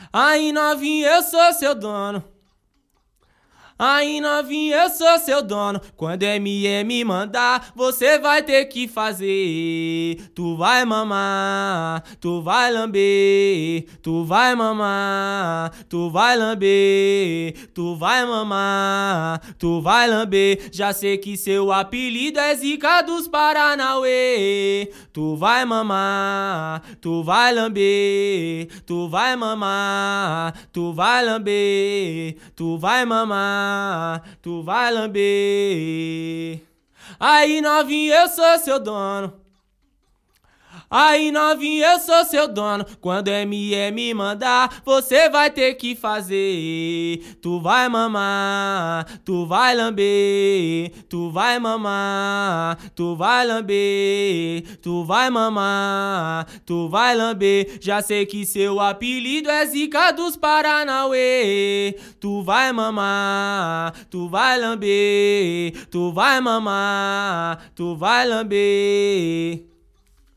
Aí novinha, eu sou seu dono. Aí novinha, eu sou seu dono. Quando MM mandar, você vai ter que fazer. Tu vai mamar, tu vai lamber. Tu vai mamar, tu vai lamber. Tu vai mamar, tu vai lamber. Já sei que seu apelido é Zica dos Paranauê. Tu vai mamar, tu vai lamber. Tu vai mamar, tu vai lamber. Tu vai mamar, tu vai lamber. Aí novinha, eu sou seu dono. Aí novinha, eu sou seu dono. Quando MM mandar, você vai ter que fazer. Tu vai mamar, tu vai lamber. Tu vai mamar, tu vai lamber. Tu vai mamar, tu vai lamber. Já sei que seu apelido é Zica dos Paranauê. Tu vai mamar, tu vai lamber. Tu vai mamar, tu vai lamber.